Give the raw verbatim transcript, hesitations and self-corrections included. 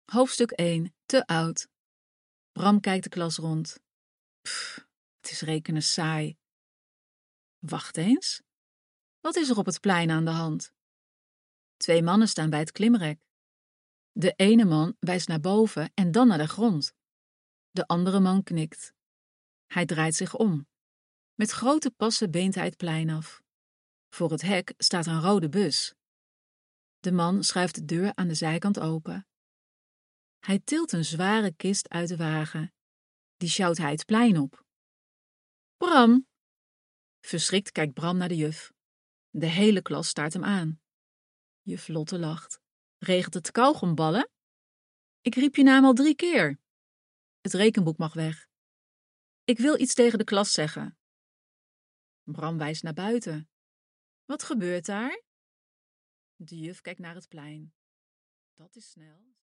Hoofdstuk één. Te oud. Bram kijkt de klas rond. Pff, het is rekenen saai. Wacht eens. Wat is er op het plein aan de hand? Twee mannen staan bij het klimrek. De ene man wijst naar boven en dan naar de grond. De andere man knikt. Hij draait zich om. Met grote passen beent hij het plein af. Voor het hek staat een rode bus. De man schuift de deur aan de zijkant open. Hij tilt een zware kist uit de wagen. Die sjouwt hij het plein op. Bram! Verschrikt kijkt Bram naar de juf. De hele klas staart hem aan. Juf Lotte lacht. Regent het kauwgomballen? Ik riep je naam al drie keer. Het rekenboek mag weg. Ik wil iets tegen de klas zeggen. Bram wijst naar buiten. Wat gebeurt daar? De juf kijkt naar het plein. Dat is snel.